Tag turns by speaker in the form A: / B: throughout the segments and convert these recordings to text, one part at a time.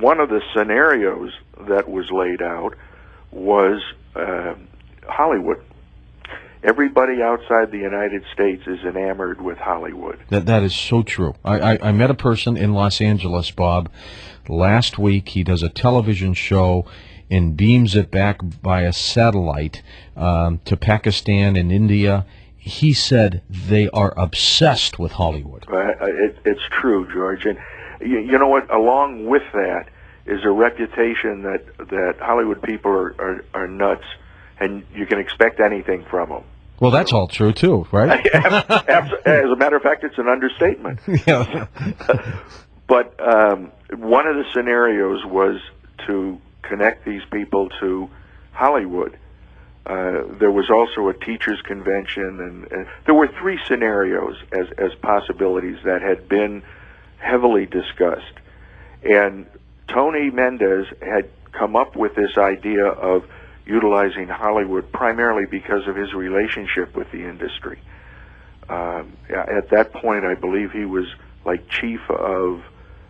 A: one of the scenarios that was laid out was Hollywood. Everybody outside the United States is enamored with Hollywood.
B: That is so true. I met a person in Los Angeles, Bob, last week. He does a television show and beams it back via satellite to Pakistan and India. He said they are obsessed with Hollywood.
A: It's true, George. And you know what? Along with that is a reputation that Hollywood people are nuts, and you can expect anything from them.
B: Well, that's all true, too, right?
A: As a matter of fact, it's an understatement.
B: Yeah.
A: But one of the scenarios was to connect these people to Hollywood. There was also a teachers' convention, and there were three scenarios as possibilities that had been heavily discussed. And Tony Mendez had come up with this idea of utilizing Hollywood primarily because of his relationship with the industry. At that point, I believe he was like chief of,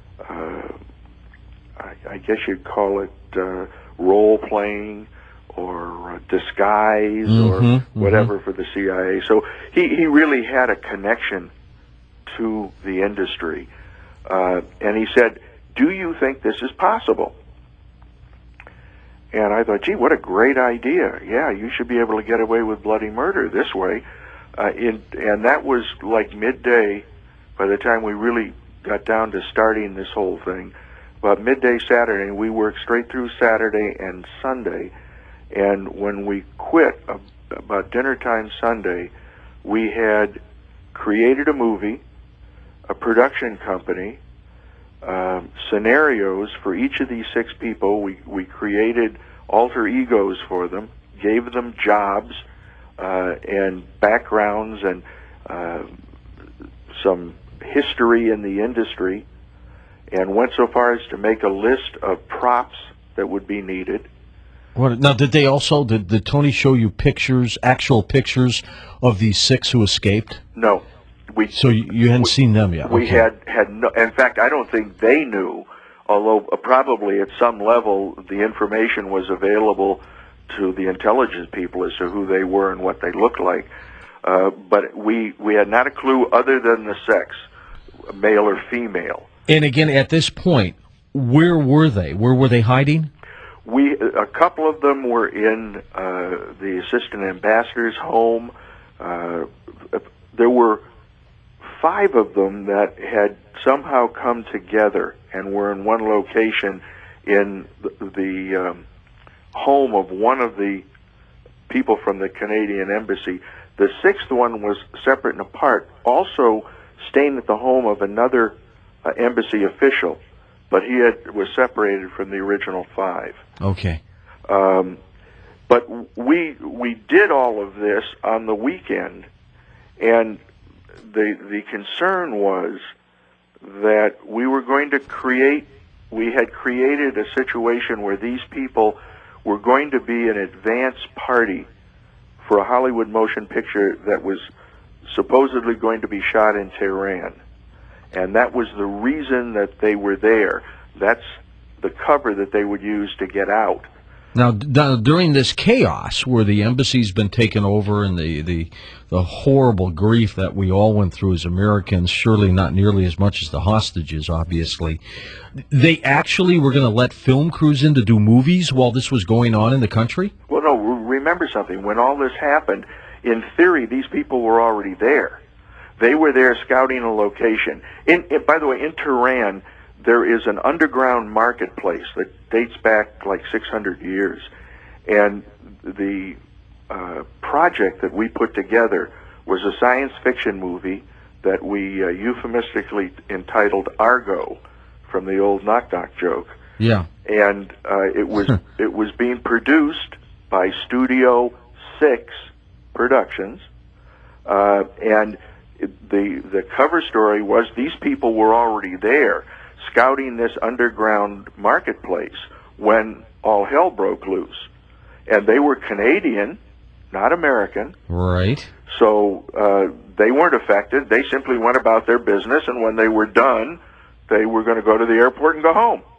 A: I guess you'd call it role-playing or disguise or whatever for the CIA. So he really had a connection to the industry. And he said, "Do you think this is possible?" And I thought, gee, what a great idea. Yeah, you should be able to get away with bloody murder this way. And that was like midday by the time we really got down to starting this whole thing. About midday Saturday, we worked straight through Saturday and Sunday. And when we quit about dinner time Sunday, we had created a movie, a production company, scenarios for each of these six people. We created alter egos for them, gave them jobs and backgrounds and some history in the industry, and went so far as to make a list of props that would be needed.
B: Now, did Tony show you pictures, actual pictures of these six who escaped?
A: No.
B: So you hadn't seen them yet?
A: We had no. In fact, I don't think they knew, although probably at some level the information was available to the intelligence people as to who they were and what they looked like. But we had not a clue other than the sex, male or female.
B: And again, at this point, where were they? Where were they hiding?
A: A couple of them were in the assistant ambassador's home. There were 5 of them that had somehow come together and were in one location in the home of one of the people from the Canadian Embassy. The 6th one was separate and apart, also staying at the home of another embassy official, but he was separated from the original 5.
B: Okay.
A: But we did all of this on the weekend, and the concern was that we had created a situation where these people were going to be an advance party for a Hollywood motion picture that was supposedly going to be shot in Tehran. And that was the reason that they were there. That's the cover that they would use to get out.
B: Now, during this chaos where the embassy's been taken over and the horrible grief that we all went through as Americans, surely not nearly as much as the hostages, obviously, they actually were going to let film crews in to do movies while this was going on in the country?
A: Well, no, remember something. When all this happened, in theory, these people were already there. They were there scouting a location. By the way, in Tehran, there is an underground marketplace that dates back like 600 years. And the project that we put together was a science fiction movie that we euphemistically entitled Argo, from the old Knock Knock joke.
B: Yeah.
A: And it was being produced by Studio 6 Productions, and the cover story was these people were already there scouting this underground marketplace when all hell broke loose. And they were Canadian, not American.
B: Right.
A: So they weren't affected. They simply went about their business, and when they were done, they were going to go to the airport and go home.